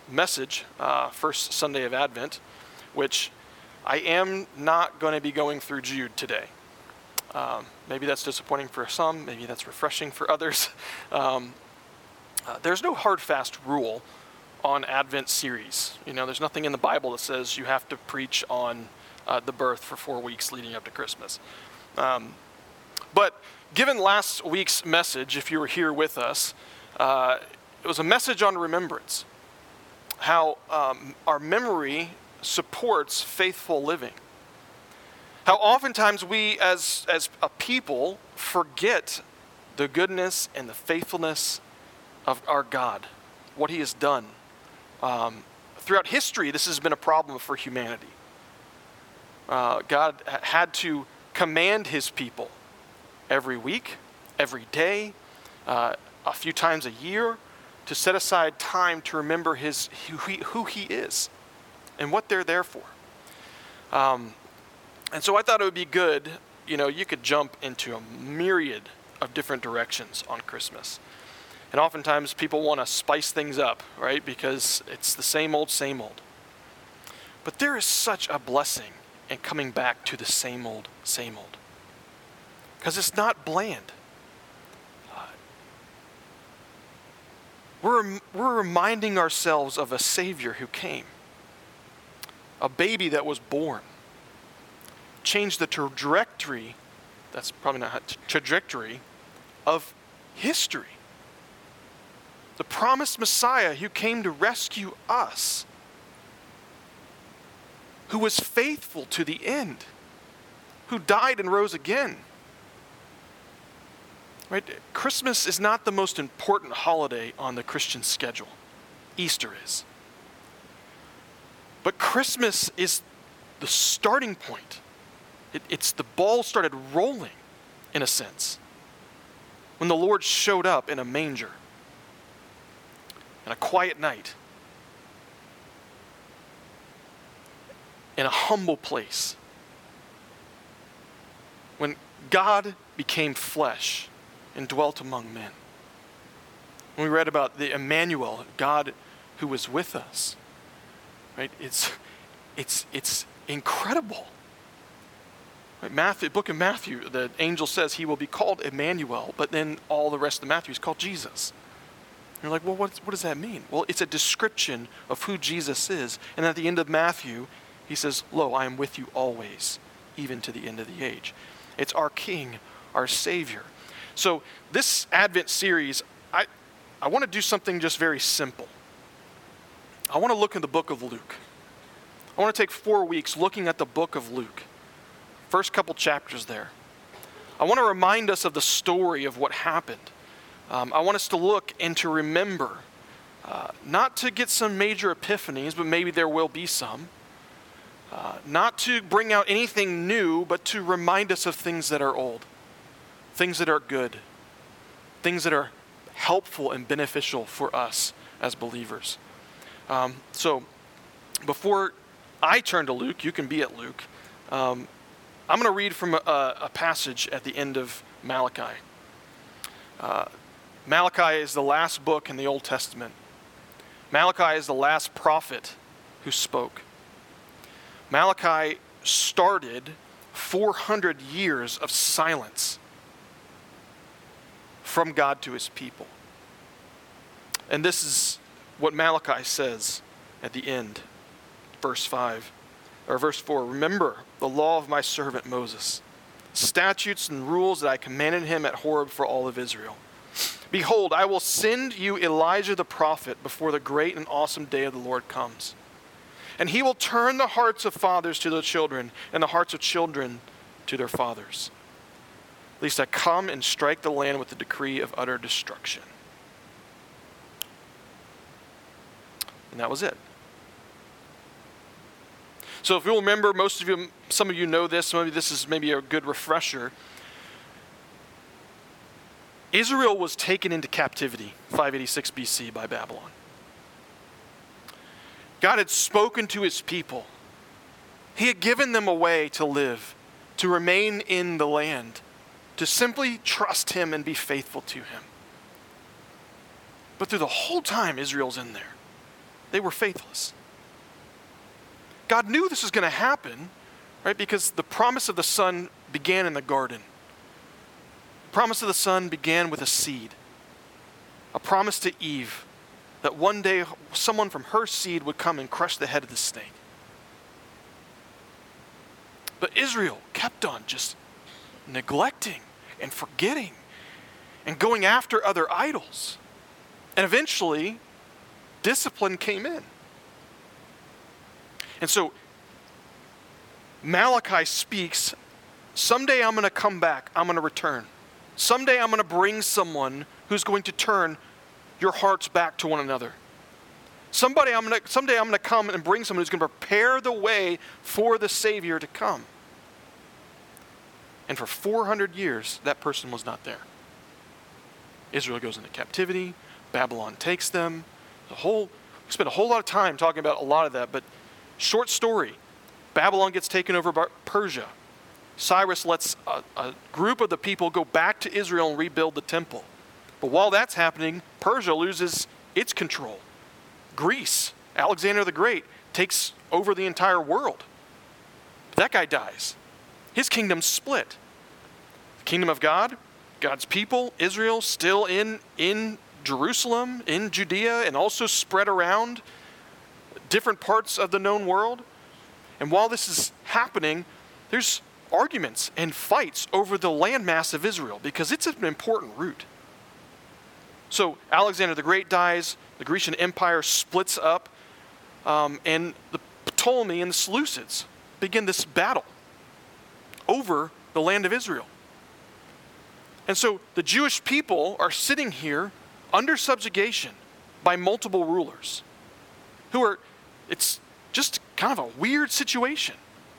message, first Sunday of Advent, which I am not going to be going through Jude today. Maybe that's disappointing for some, maybe that's refreshing for others. There's no hard, fast rule on Advent series. There's nothing in the Bible that says you have to preach on the birth for 4 weeks leading up to Christmas. But given last week's message, if you were here with us, it was a message on remembrance. How our memory supports faithful living. How oftentimes we as a people forget the goodness and the faithfulness of our God, what he has done. Throughout history, this has been a problem for humanity. God had to command his people every week, every day, a few times a year, to set aside time to remember who he is and what they're there for. And so I thought it would be good, you could jump into a myriad of different directions on Christmas. And oftentimes people want to spice things up, right? Because it's the same old, same old. But there is such a blessing in coming back to the same old, same old. Because it's not bland. We're reminding ourselves of a Savior who came. A baby that was born. Changed the trajectory, that's probably not trajectory, of history. The promised Messiah who came to rescue us. Who was faithful to the end. Who died and rose again. Right? Christmas is not the most important holiday on the Christian schedule. Easter is. But Christmas is the starting point. It's the ball started rolling, in a sense, when the Lord showed up in a manger, in a quiet night, in a humble place, when God became flesh and dwelt among men. When we read about the Emmanuel, God who was with us, right? It's incredible. Right? Matthew, book of Matthew, the angel says he will be called Emmanuel, but then all the rest of Matthew is called Jesus. And you're like, well, what does that mean? Well, it's a description of who Jesus is. And at the end of Matthew, he says, lo, I am with you always, even to the end of the age. It's our King, our Savior. So this Advent series, I want to do something just very simple. I want to look in the book of Luke. I want to take 4 weeks looking at the book of Luke. First couple chapters there. I want to remind us of the story of what happened. I want us to look and to remember, not to get some major epiphanies, but maybe there will be some. Not to bring out anything new, but to remind us of things that are old. Things that are good. Things that are helpful and beneficial for us as believers. So before I turn to Luke, you can be at Luke. I'm going to read from a passage at the end of Malachi. Malachi is the last book in the Old Testament. Malachi is the last prophet who spoke. Malachi started 400 years of silence from God to his people. And this is what Malachi says at the end, verse 5. Or verse 4, remember the law of my servant Moses, statutes and rules that I commanded him at Horeb for all of Israel. Behold, I will send you Elijah the prophet before the great and awesome day of the Lord comes. And he will turn the hearts of fathers to their children and the hearts of children to their fathers. Lest I come and strike the land with the decree of utter destruction. And that was it. So if you'll remember, some of you know this, maybe this is maybe a good refresher. Israel was taken into captivity, 586 BC, by Babylon. God had spoken to his people. He had given them a way to live, to remain in the land, to simply trust him and be faithful to him. But through the whole time, Israel's in there. they were faithless. God knew this was going to happen, right? Because the promise of the Son began in the garden. The promise of the Son began with a seed. A promise to Eve that one day someone from her seed would come and crush the head of the snake. But Israel kept on just neglecting and forgetting and going after other idols. And eventually, discipline came in. And so, Malachi speaks, someday I'm going to come back, I'm going to return. Someday I'm going to bring someone who's going to turn your hearts back to one another. Someday I'm going to come and bring someone who's going to prepare the way for the Savior to come. And for 400 years, that person was not there. Israel goes into captivity. Babylon takes them. We spent a whole lot of time talking about a lot of that, but short story. Babylon gets taken over by Persia. Cyrus lets a group of the people go back to Israel and rebuild the temple. But while that's happening, Persia loses its control. Greece, Alexander the Great, takes over the entire world. That guy dies. His kingdom split. The kingdom of God, God's people, Israel, still in Jerusalem, in Judea, and also spread around different parts of the known world. And while this is happening, there's arguments and fights over the landmass of Israel because it's an important route. So Alexander the Great dies, the Grecian Empire splits up, and the Ptolemy and the Seleucids begin this battle over the land of Israel. And so the Jewish people are sitting here under subjugation by multiple rulers it's just kind of a weird situation.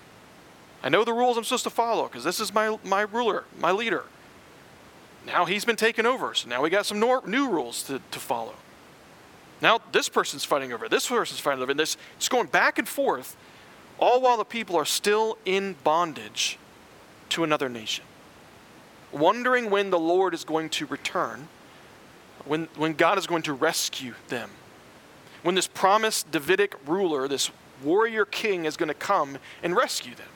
I know the rules I'm supposed to follow because this is my ruler, my leader. Now he's been taken over, so now we got some new rules to follow. Now this person's fighting over it, this person's fighting over it, and it's going back and forth, all while the people are still in bondage to another nation. Wondering when the Lord is going to return, when God is going to rescue them. When this promised Davidic ruler, this warrior king is going to come and rescue them.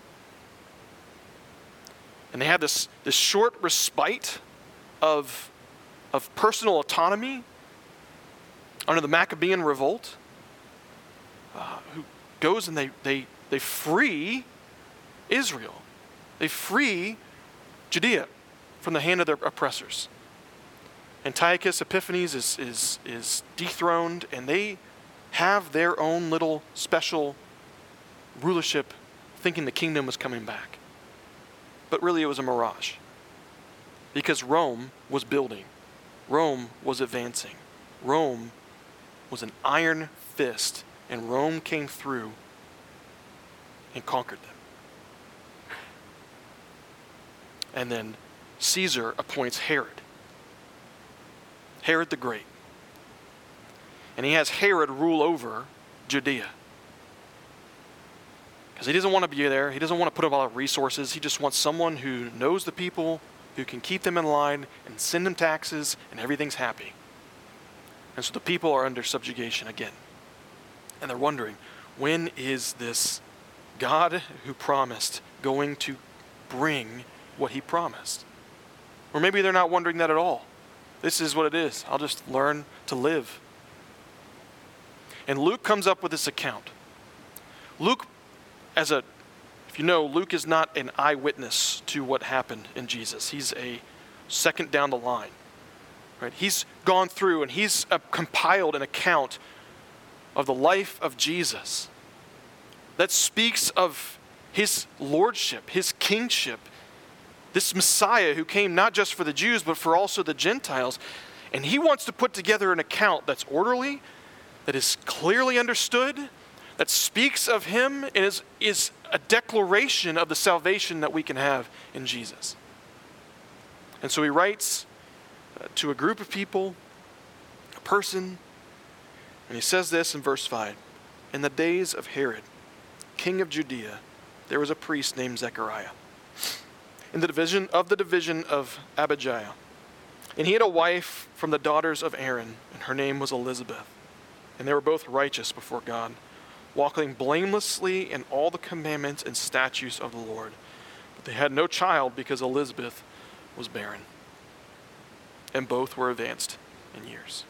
And they have this short respite of personal autonomy under the Maccabean revolt, who goes and they free Israel. They free Judea from the hand of their oppressors. Antiochus Epiphanes is dethroned, and they have their own little special rulership, thinking the kingdom was coming back. But really it was a mirage. Because Rome was building. Rome was advancing. Rome was an iron fist, and Rome came through and conquered them. And then Caesar appoints Herod the Great. And he has Herod rule over Judea. Because he doesn't want to be there. He doesn't want to put up all the resources. He just wants someone who knows the people, who can keep them in line and send them taxes, and everything's happy. And so the people are under subjugation again. And they're wondering, when is this God who promised going to bring what he promised? Or maybe they're not wondering that at all. This is what it is. I'll just learn to live. And Luke comes up with this account. Luke, if you know, Luke is not an eyewitness to what happened in Jesus. He's a second down the line. Right? He's gone through and he's compiled an account of the life of Jesus that speaks of his lordship, his kingship, this Messiah who came not just for the Jews but for also the Gentiles. And he wants to put together an account that's orderly, that is clearly understood, that speaks of him and is a declaration of the salvation that we can have in Jesus. And so he writes to a group of people, a person, and he says this in verse 5. In the days of Herod, king of Judea, there was a priest named Zechariah, in the division of Abijah. And he had a wife from the daughters of Aaron, and her name was Elizabeth. and they were both righteous before God, walking blamelessly in all the commandments and statutes of the Lord. But they had no child because Elizabeth was barren, and both were advanced in years.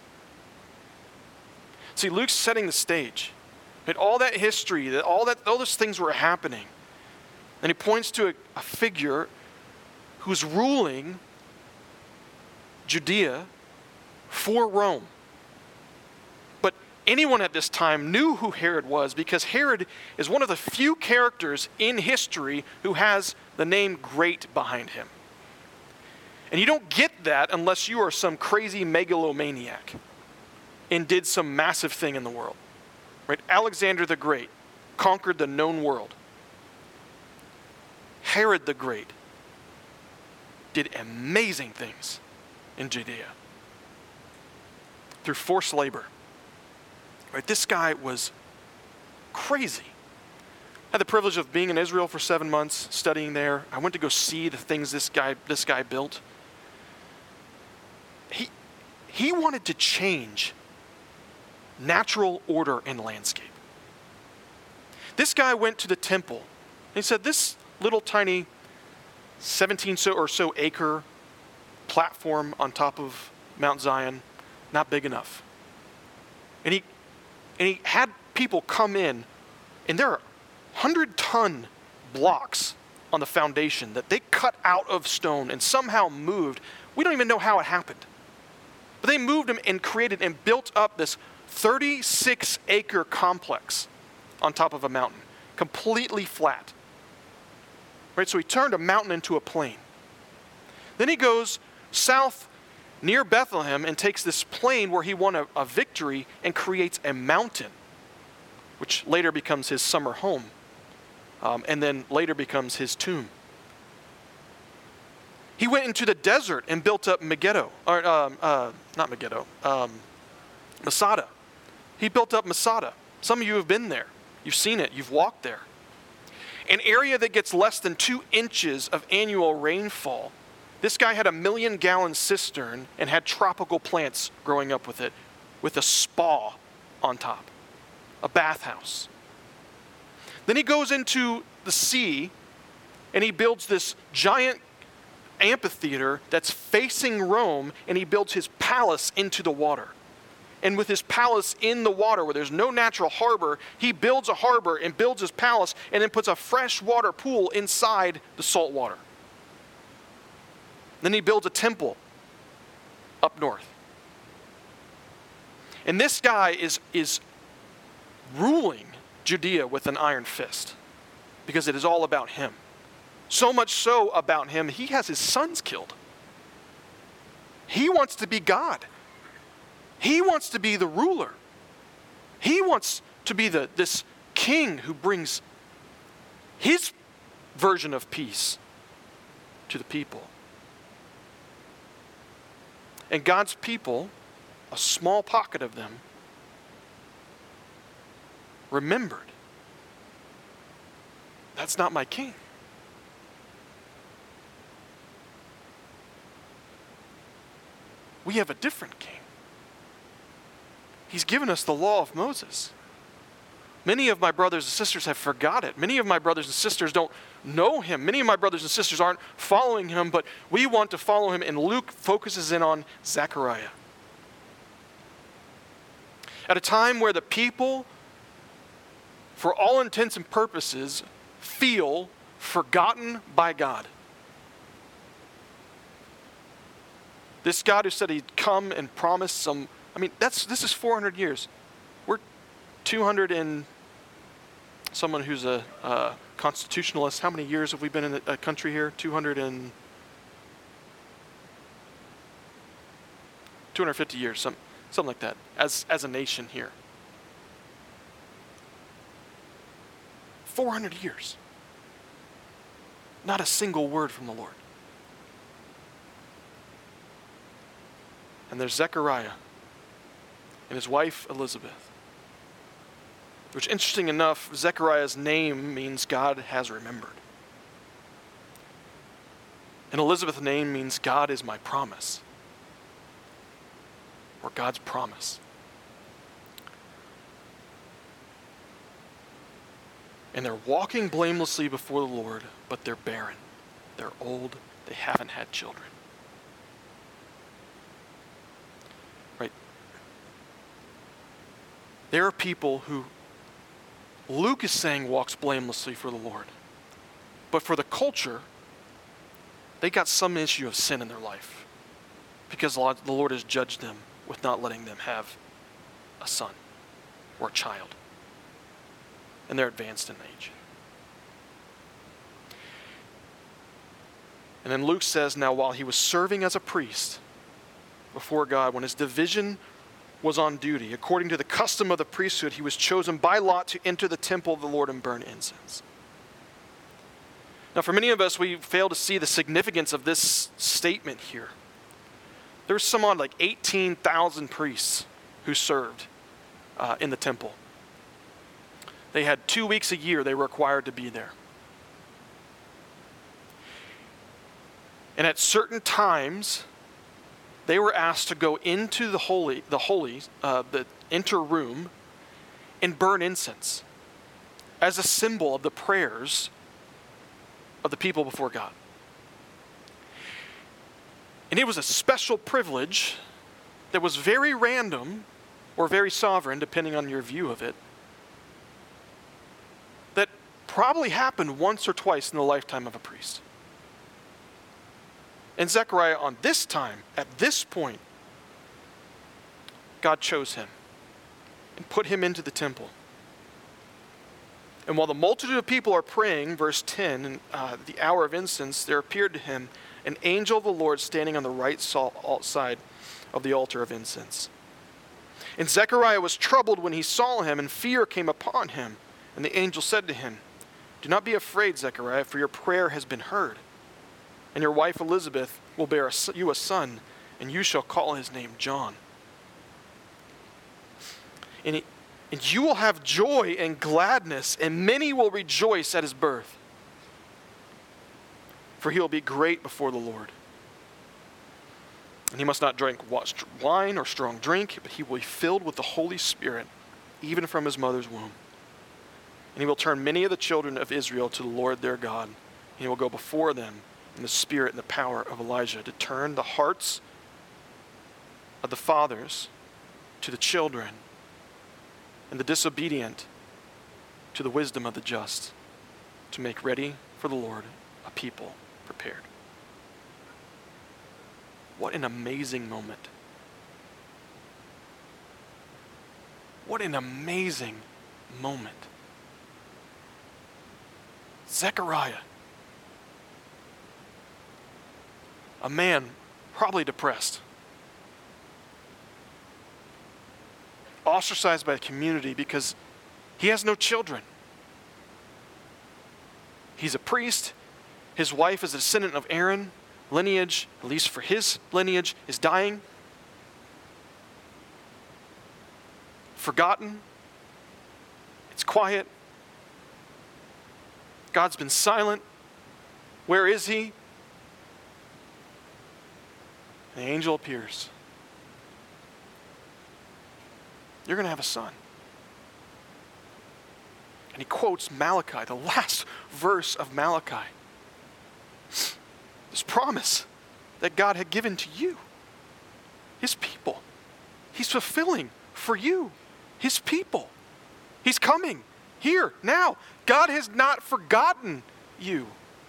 See, Luke's setting the stage. And all that history, all those things were happening. And he points to a figure who's ruling Judea for Rome. But anyone at this time knew who Herod was, because Herod is one of the few characters in history who has the name Great behind him. And you don't get that unless you are some crazy megalomaniac and did some massive thing in the world. Right? Alexander the Great conquered the known world. Herod the Great did amazing things in Judea through forced labor. Right? This guy was crazy. I had the privilege of being in Israel for 7 months, studying there. I went to go see the things this guy built. He wanted to change natural order and landscape. This guy went to the temple and he said, this little tiny 17 or so acre platform on top of Mount Zion, not big enough. And he had people come in, and there are 100-ton blocks on the foundation that they cut out of stone and somehow moved. We don't even know how it happened. But they moved them and created and built up this 36-acre complex on top of a mountain, completely flat. Right, so he turned a mountain into a plain. Then he goes south near Bethlehem and takes this plain where he won a victory and creates a mountain, which later becomes his summer home, and then later becomes his tomb. He went into the desert and built up Masada. He built up Masada. Some of you have been there. You've seen it. You've walked there. An area that gets less than 2 inches of annual rainfall. This guy had a 1 million-gallon cistern and had tropical plants growing up with it, with a spa on top, a bathhouse. Then he goes into the sea and he builds this giant amphitheater that's facing Rome, and he builds his palace into the water. And with his palace in the water where there's no natural harbor, he builds a harbor and builds his palace and then puts a freshwater pool inside the salt water. Then he builds a temple up north. And this guy is ruling Judea with an iron fist because it is all about him. So much so about him, he has his sons killed. He wants to be God. He wants to be the ruler. He wants to be this king who brings his version of peace to the people. And God's people, a small pocket of them, remembered, that's not my king. We have a different king. He's given us the law of Moses. Many of my brothers and sisters have forgot it. Many of my brothers and sisters don't know him. Many of my brothers and sisters aren't following him, but we want to follow him, and Luke focuses in on Zechariah. At a time where the people, for all intents and purposes, feel forgotten by God. This God who said he'd come and promise some, this is 400 years. We're 200 and someone who's a constitutionalist. How many years have we been in a country here? 250 years, something like that, as a nation here. 400 years. Not a single word from the Lord. And there's Zechariah and his wife Elizabeth. Which, interesting enough, Zechariah's name means God has remembered. And Elizabeth's name means God is my promise. Or God's promise. And they're walking blamelessly before the Lord, but they're barren. They're old. They haven't had children. Right? There are people who Luke is saying walks blamelessly for the Lord. But for the culture, they got some issue of sin in their life because the Lord has judged them with not letting them have a son or a child. And they're advanced in age. And then Luke says, now while he was serving as a priest before God, when his division was on duty, according to the custom of the priesthood, he was chosen by lot to enter the temple of the Lord and burn incense. Now, for many of us, we fail to see the significance of this statement here. There's some odd like 18,000 priests who served in the temple. They had 2 weeks a year they were required to be there. And at certain times, they were asked to go into the inner room, and burn incense as a symbol of the prayers of the people before God. And it was a special privilege that was very random or very sovereign, depending on your view of it, that probably happened once or twice in the lifetime of a priest. And Zechariah, on this time, at this point, God chose him and put him into the temple. And while the multitude of people are praying, verse 10, in the hour of incense, there appeared to him an angel of the Lord standing on the right side of the altar of incense. And Zechariah was troubled when he saw him, and fear came upon him. And the angel said to him, do not be afraid, Zechariah, for your prayer has been heard. And your wife Elizabeth will bear you a son, and you shall call his name John. And you will have joy and gladness, and many will rejoice at his birth. For he will be great before the Lord. And he must not drink wine or strong drink, but he will be filled with the Holy Spirit, even from his mother's womb. And he will turn many of the children of Israel to the Lord their God. And he will go before them in the spirit and the power of Elijah, to turn the hearts of the fathers to the children, and the disobedient to the wisdom of the just, to make ready for the Lord a people prepared. What an amazing moment. What an amazing moment. Zechariah, a man probably depressed, ostracized by the community because he has no children. He's a priest. His wife is a descendant of Aaron. Lineage, at least for his lineage, is dying. Forgotten. It's quiet. God's been silent. Where is he? And the angel appears. You're going to have a son. And he quotes Malachi, the last verse of Malachi. This promise that God had given to you, his people. He's fulfilling for you, his people. He's coming here, now. God has not forgotten you.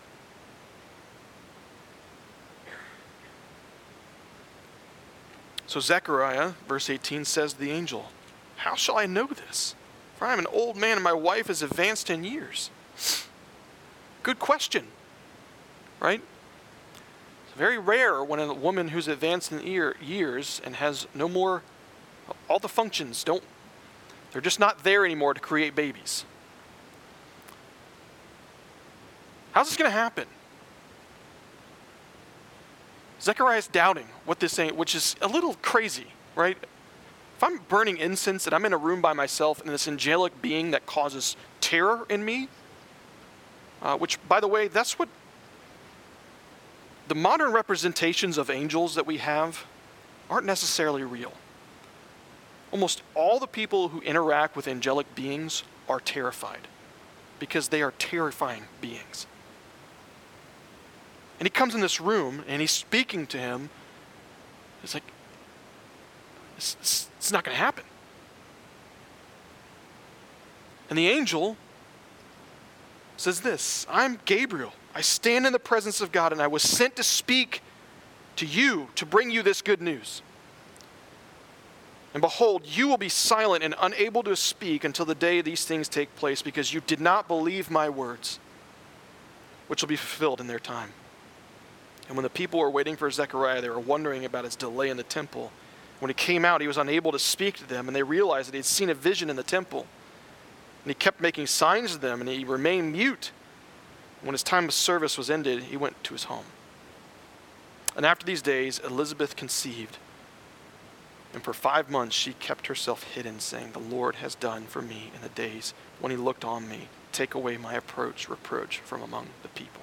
So Zechariah, verse 18, says to the angel, how shall I know this? For I am an old man and my wife is advanced in years. Good question, right? It's very rare when a woman who's advanced in years and has no more, all the functions they're just not there anymore to create babies. How's this going to happen? Zechariah's doubting what this ain't, which is a little crazy, right? If I'm burning incense and I'm in a room by myself and this angelic being that causes terror in me, which, by the way, that's what the modern representations of angels that we have aren't necessarily real. Almost all the people who interact with angelic beings are terrified because they are terrifying beings. And he comes in this room and he's speaking to him. It's like, it's not going to happen. And the angel says this, I'm Gabriel. I stand in the presence of God, and I was sent to speak to you, to bring you this good news. And behold, you will be silent and unable to speak until the day these things take place, because you did not believe my words, which will be fulfilled in their time. And when the people were waiting for Zechariah, they were wondering about his delay in the temple. When he came out, he was unable to speak to them, and they realized that he had seen a vision in the temple. And he kept making signs to them, and he remained mute. When his time of service was ended, he went to his home. And after these days, Elizabeth conceived. And for 5 months she kept herself hidden, saying, the Lord has done for me in the days when he looked on me, take away my reproach from among the people.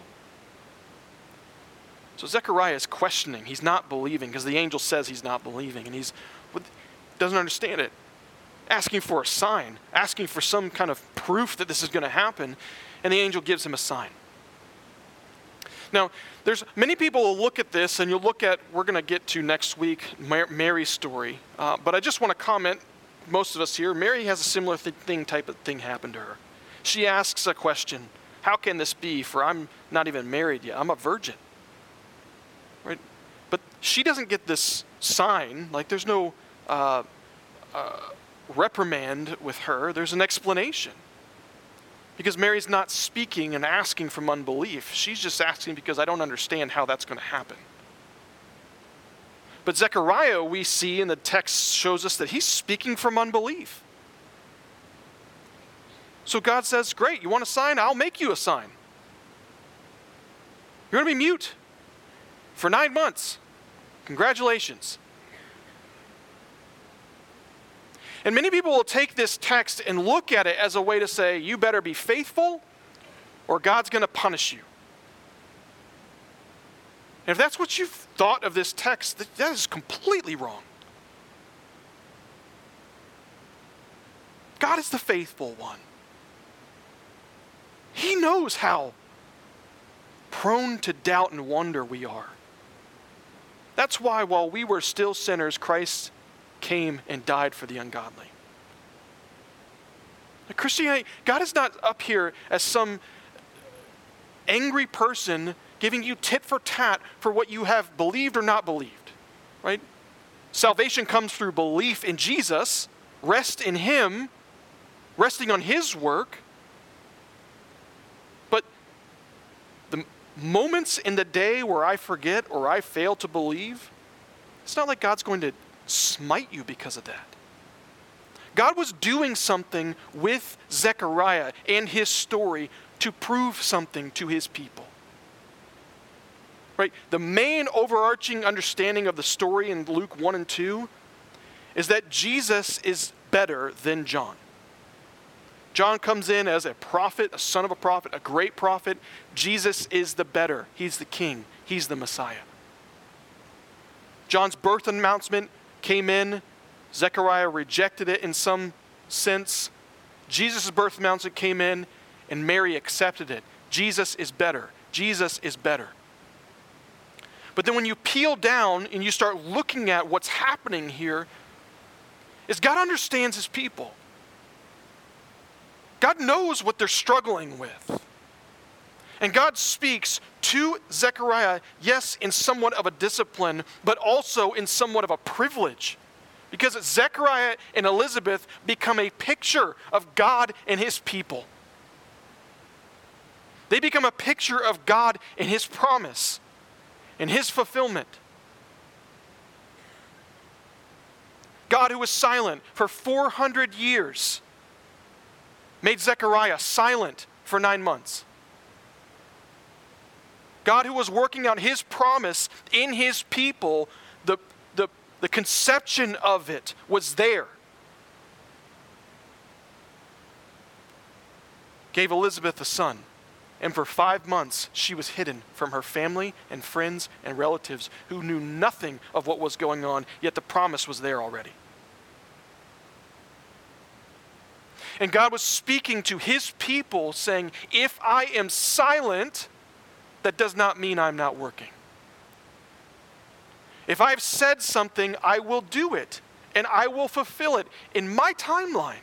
So Zechariah is questioning. He's not believing because the angel says he's not believing, and he doesn't understand it. Asking for a sign, asking for some kind of proof that this is going to happen, and the angel gives him a sign. Now, there's many people will look at this, and you'll look at, we're going to get to next week, Mary's story, but I just want to comment, most of us here, Mary has a similar type of thing happen to her. She asks a question, how can this be, for I'm not even married yet, I'm a virgin. Right? But she doesn't get this sign, like there's no reprimand with her, there's an explanation. Because Mary's not speaking and asking from unbelief. She's just asking because I don't understand how that's going to happen. But Zechariah, we see in the text, shows us that he's speaking from unbelief. So God says, great, you want a sign? I'll make you a sign. You're going to be mute for 9 months. Congratulations. And many people will take this text and look at it as a way to say, you better be faithful or God's going to punish you. And if that's what you've thought of this text, that is completely wrong. God is the faithful one. He knows how prone to doubt and wonder we are. That's why while we were still sinners, Christ came and died for the ungodly. Christianity, God is not up here as some angry person giving you tit for tat for what you have believed or not believed, right? Salvation comes through belief in Jesus, rest in him, resting on his work. But the moments in the day where I forget or I fail to believe, it's not like God's going to smite you because of that. God was doing something with Zechariah and his story to prove something to his people. Right? The main overarching understanding of the story in Luke 1 and 2 is that Jesus is better than John. John comes in as a prophet, a son of a prophet, a great prophet. Jesus is the better. He's the king. He's the Messiah. John's birth announcement came in. Zechariah rejected it in some sense. Jesus' birth announcement came in, and Mary accepted it. Jesus is better. Jesus is better. But then when you peel down and you start looking at what's happening here, is God understands his people. God knows what they're struggling with. And God speaks to Zechariah, yes, in somewhat of a discipline, but also in somewhat of a privilege. Because Zechariah and Elizabeth become a picture of God and his people. They become a picture of God and his promise and his fulfillment. God, who was silent for 400 years, made Zechariah silent for 9 months. God, who was working out his promise in his people, the conception of it was there. Gave Elizabeth a son, and for 5 months she was hidden from her family and friends and relatives who knew nothing of what was going on, yet the promise was there already. And God was speaking to his people saying, if I am silent, that does not mean I'm not working. If I've said something, I will do it, and I will fulfill it in my timeline.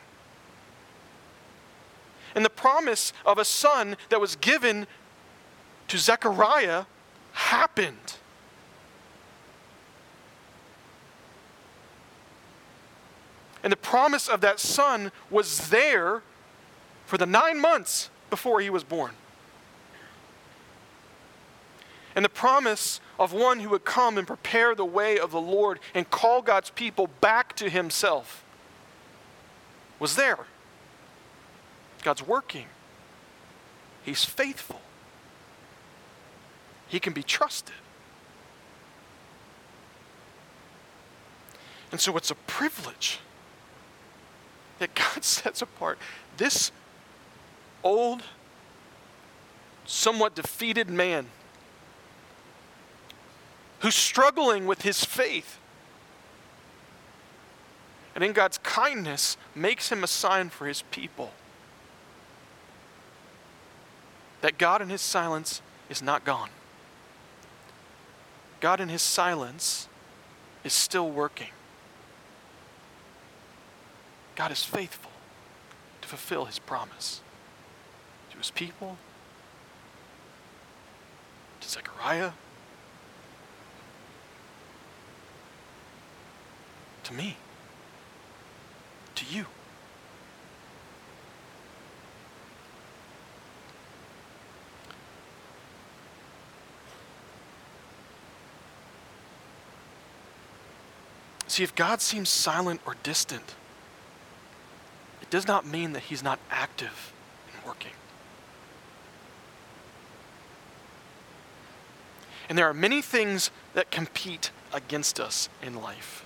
And the promise of a son that was given to Zechariah happened. And the promise of that son was there for the 9 months before he was born. And the promise of one who would come and prepare the way of the Lord and call God's people back to himself was there. God's working. He's faithful. He can be trusted. And so it's a privilege that God sets apart this old, somewhat defeated man who's struggling with his faith. And in God's kindness, makes him a sign for his people. That God in his silence is not gone. God in his silence is still working. God is faithful to fulfill his promise to his people, to Zechariah, to me, to you. See, if God seems silent or distant, it does not mean that he's not active and working. And there are many things that compete against us in life,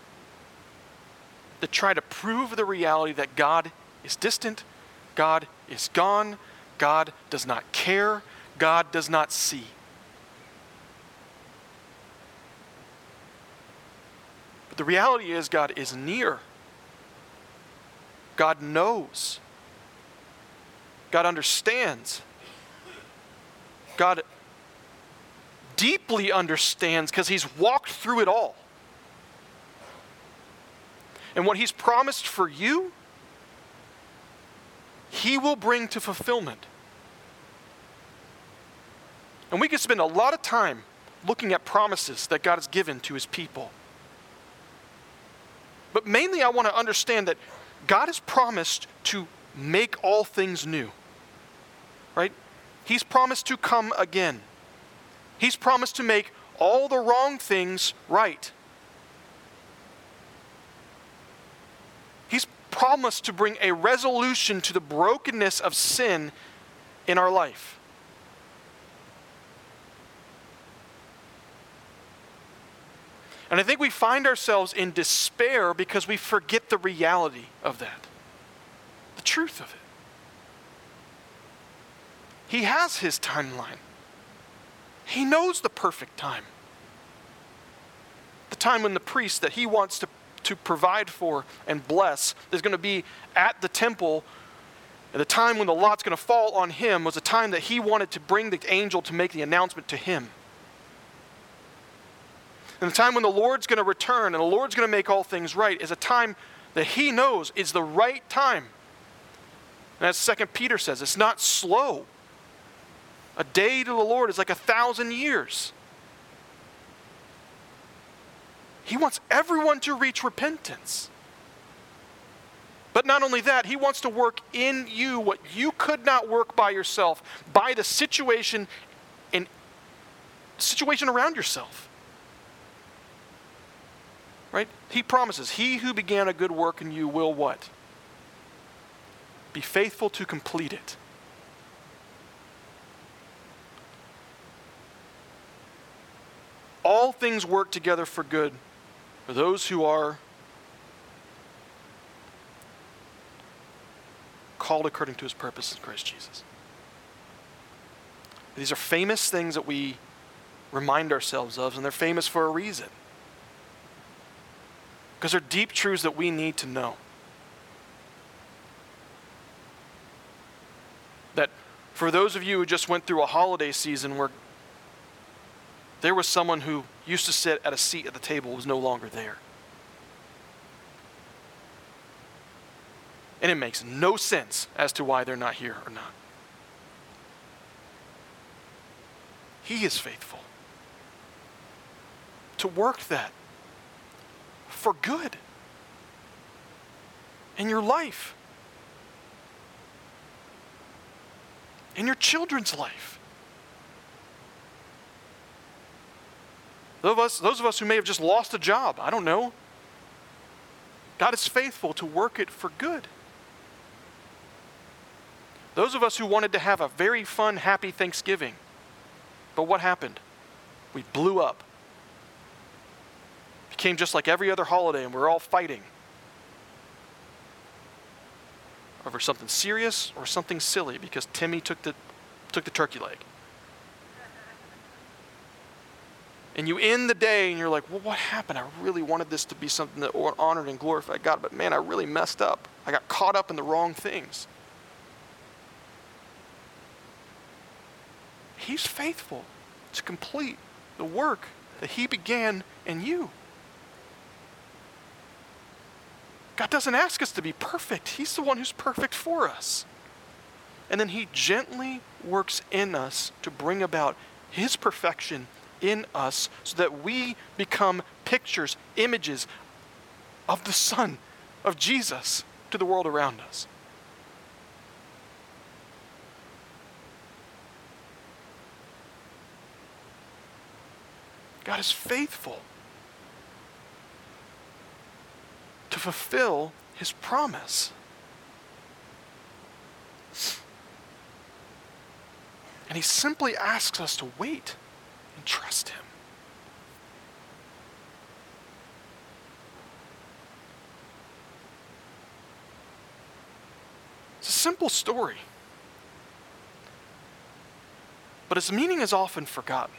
that try to prove the reality that God is distant, God is gone, God does not care, God does not see. But the reality is God is near. God knows. God understands. God deeply understands because he's walked through it all. And what he's promised for you, he will bring to fulfillment. And we could spend a lot of time looking at promises that God has given to his people. But mainly I want to understand that God has promised to make all things new. Right? He's promised to come again. He's promised to make all the wrong things right. He's promised to bring a resolution to the brokenness of sin in our life. And I think we find ourselves in despair because we forget the reality of that, the truth of it. He has his timeline. He knows the perfect time. The time when the priest that he wants to provide for and bless is going to be at the temple. And the time when the lot's going to fall on him was the time that he wanted to bring the angel to make the announcement to him. And the time when the Lord's going to return and the Lord's going to make all things right is a time that he knows is the right time. And as 2 Peter says, it's not slow. A day to the Lord is like 1,000 years. He wants everyone to reach repentance. But not only that, he wants to work in you what you could not work by yourself, by the situation around yourself. Right? He promises, he who began a good work in you will what? Be faithful to complete it. All things work together for good for those who are called according to his purpose in Christ Jesus. These are famous things that we remind ourselves of, and they're famous for a reason. Because they're deep truths that we need to know. That for those of you who just went through a holiday season where there was someone who used to sit at a seat at the table was no longer there. And it makes no sense as to why they're not here or not. He is faithful to work that for good in your life, in your children's life. Those of us who may have just lost a job, I don't know. God is faithful to work it for good. Those of us who wanted to have a very fun, happy Thanksgiving, but what happened? We blew up. Became just like every other holiday, and we're all fighting over something serious or something silly because Timmy took the turkey leg. And you end the day and you're like, well, what happened? I really wanted this to be something that honored and glorified God, but man, I really messed up. I got caught up in the wrong things. He's faithful to complete the work that he began in you. God doesn't ask us to be perfect. He's the one who's perfect for us. And then he gently works in us to bring about his perfection in us so that we become pictures, images of the Son, of Jesus to the world around us. God is faithful to fulfill his promise. And he simply asks us to wait and trust him. It's a simple story, but its meaning is often forgotten.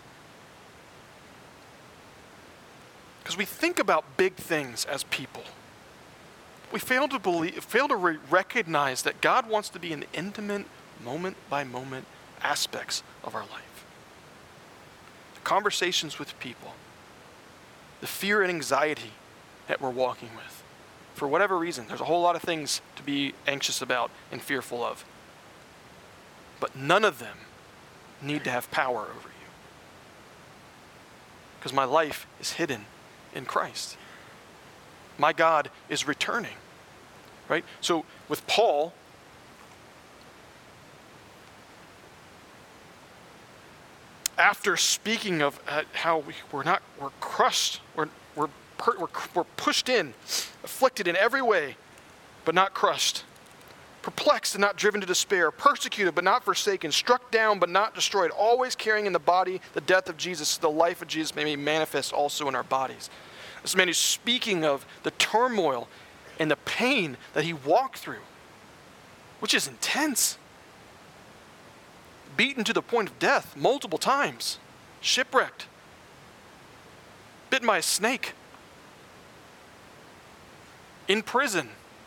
Because we think about big things as people. We fail to recognize that God wants to be in the intimate, moment-by-moment aspects of our life. The conversations with people, the fear and anxiety that we're walking with. For whatever reason, there's a whole lot of things to be anxious about and fearful of. But none of them need to have power over you. Because my life is hidden in Christ. My God is returning, right? So with Paul, after speaking of how we're crushed, we're pushed in, afflicted in every way, but not crushed, perplexed and not driven to despair, persecuted but not forsaken, struck down but not destroyed, always carrying in the body the death of Jesus, so the life of Jesus may be manifest also in our bodies. This man is speaking of the turmoil and the pain that he walked through, which is intense. Beaten to the point of death multiple times, shipwrecked, bitten by a snake, in prison,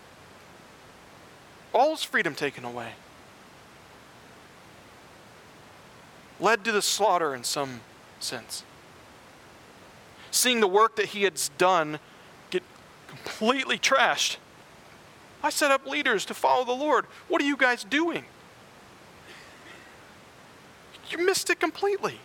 all his freedom taken away, led to the slaughter in some sense. Seeing the work that he had done get completely trashed. I set up leaders to follow the Lord. What are you guys doing? You missed it completely.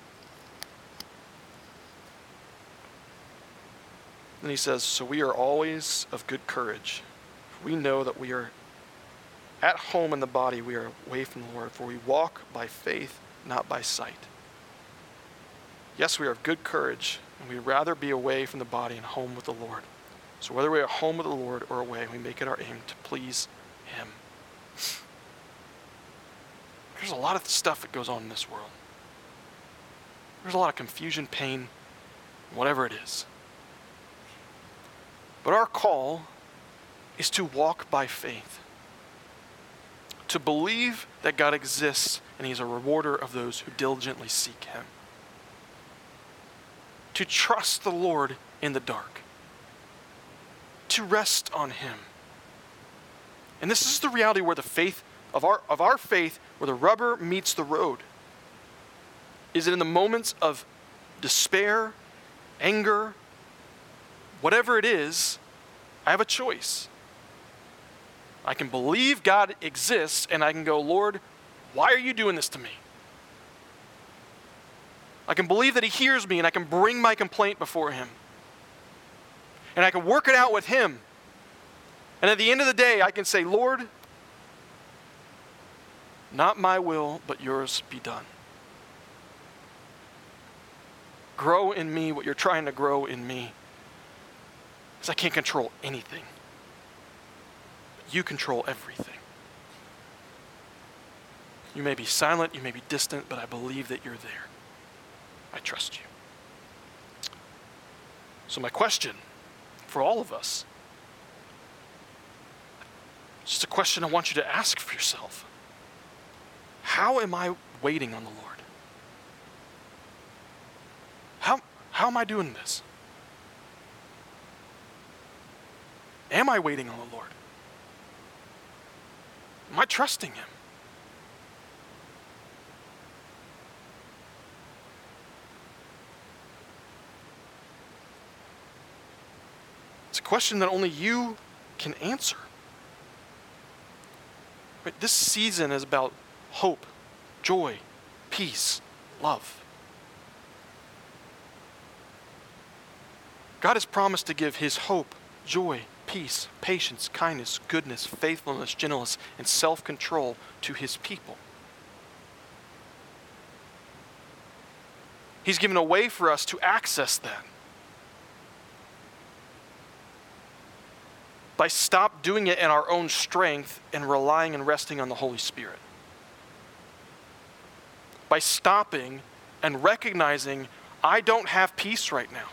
Then he says, so we are always of good courage. We know that we are at home in the body, we are away from the Lord, for we walk by faith, not by sight. Yes, we are of good courage, and we'd rather be away from the body and home with the Lord. So whether we are home with the Lord or away, we make it our aim to please him. There's a lot of stuff that goes on in this world. There's a lot of confusion, pain, whatever it is. But our call is to walk by faith. To believe that God exists and he's a rewarder of those who diligently seek him. To trust the Lord in the dark. To rest on him. And this is the reality where the faith of our faith where the rubber meets the road? Is it in the moments of despair, anger, whatever it is? I have a choice. I can believe God exists, and I can go, Lord, why are you doing this to me? I can believe that he hears me, and I can bring my complaint before him. And I can work it out with him. And at the end of the day, I can say, Lord, not my will, but yours be done. Grow in me what you're trying to grow in me. Because I can't control anything. But you control everything. You may be silent, you may be distant, but I believe that you're there. I trust you. So my question for all of us, it's just a question I want you to ask for yourself. How am I waiting on the Lord? How am I doing this? Am I waiting on the Lord? Am I trusting him? It's a question that only you can answer. Right? This season is about hope, joy, peace, love. God has promised to give his hope, joy, peace, patience, kindness, goodness, faithfulness, gentleness, and self-control to his people. He's given a way for us to access that. By stop doing it in our own strength and relying and resting on the Holy Spirit. By stopping and recognizing, I don't have peace right now.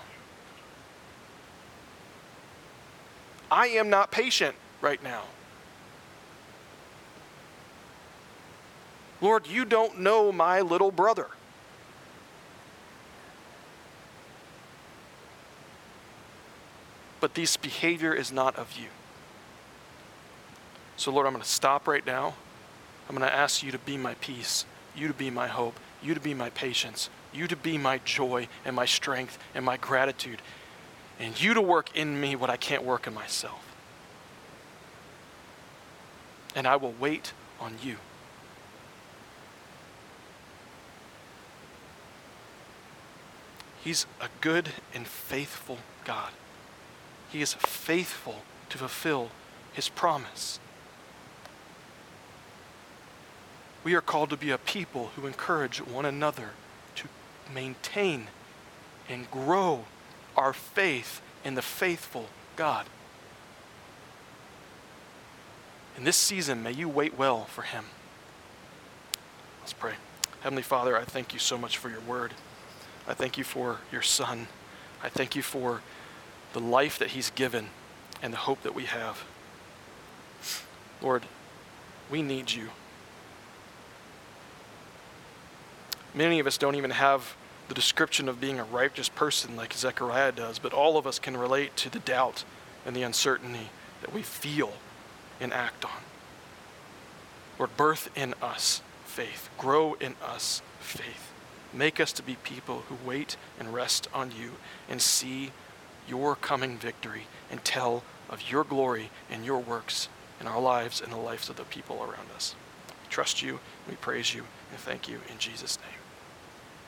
I am not patient right now. Lord, you don't know my little brother. But this behavior is not of you. So Lord, I'm going to stop right now. I'm going to ask you to be my peace, you to be my hope, you to be my patience, you to be my joy and my strength and my gratitude, and you to work in me what I can't work in myself. And I will wait on you. He's a good and faithful God. He is faithful to fulfill his promise. We are called to be a people who encourage one another to maintain and grow our faith in the faithful God. In this season, may you wait well for him. Let's pray. Heavenly Father, I thank you so much for your word. I thank you for your Son. I thank you for the life that he's given and the hope that we have. Lord, we need you. Many of us don't even have the description of being a righteous person like Zechariah does, but all of us can relate to the doubt and the uncertainty that we feel and act on. Lord, birth in us faith. Grow in us faith. Make us to be people who wait and rest on you and see your coming victory and tell of your glory and your works in our lives and the lives of the people around us. We trust you, we praise you, and thank you in Jesus' name.